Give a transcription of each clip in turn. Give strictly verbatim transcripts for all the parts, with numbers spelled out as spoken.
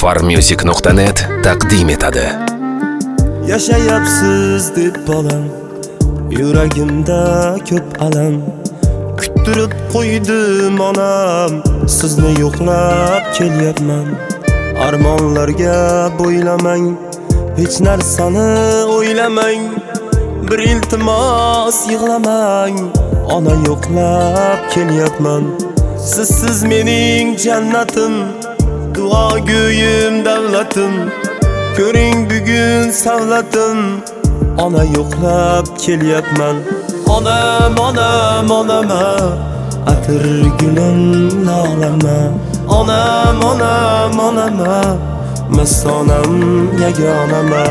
farmusic nuqta net taqdim etadi. Yashayapsiz deb bolam, yuragimda ko'p alam. Kuttirib qo'ydim onam, sizni yo'qlab kelyapman. Armonlarga bo'ylamang, hech narsani o'ylamang. Bir iltimos yig'lamang, ona yo'qlab kelyapman. Sizsiz mening jannatim, duo go'yim davlatim. Ko'ring bugun savlatim, ona yo'qlab kelyapman. Onam, onam, onama, atir gulim lolama. Onam, onam, onama, masonam yagonama.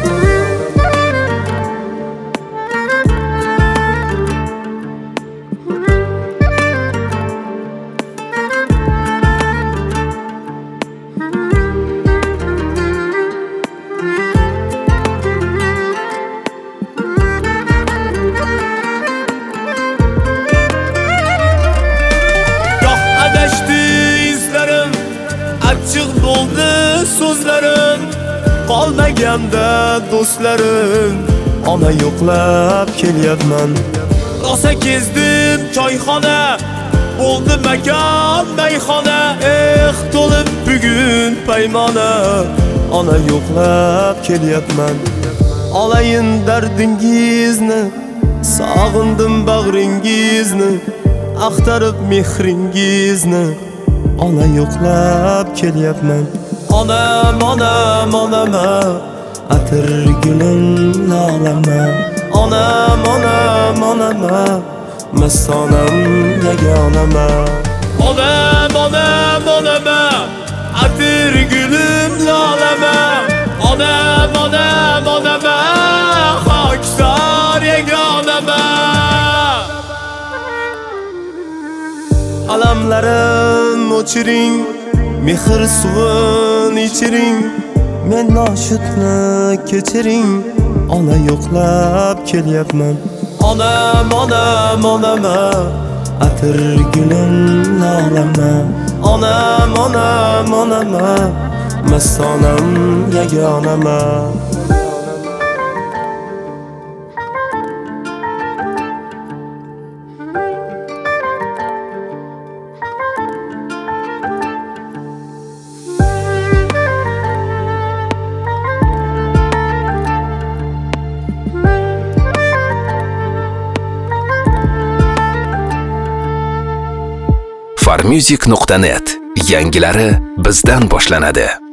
Açık bo'ldi so'zlarim, qolmaganda do'stlarim. Ona yo'qlab kelyapman. Rosa kezdim choyxona, bo'ldi makon mayxona. Eh, to'lib bugun paymona, ona yo'qlab kelyapman. Olayin dardingizni, sog'indim bag'ringizni, axtarib mehringizni. Ona yo'qlab kelyapman. Onam, onam, onama, atir gulim lolama. Onam, onam, onama, masonam yagonama. Onam, onam, onama, atir gulim lolama. Onam, onam, onama, xokisor yagonama. Alamlarim o'chiring, mehr suvini ichiring. Men noshudni kechiring, ona yo'qlab kelyapman. Onam, onam, onama, atir gulim lolama. Onam, onam, onama, masonam yagonama. farmusic nuqta net yangilari bizdan boshlanadi.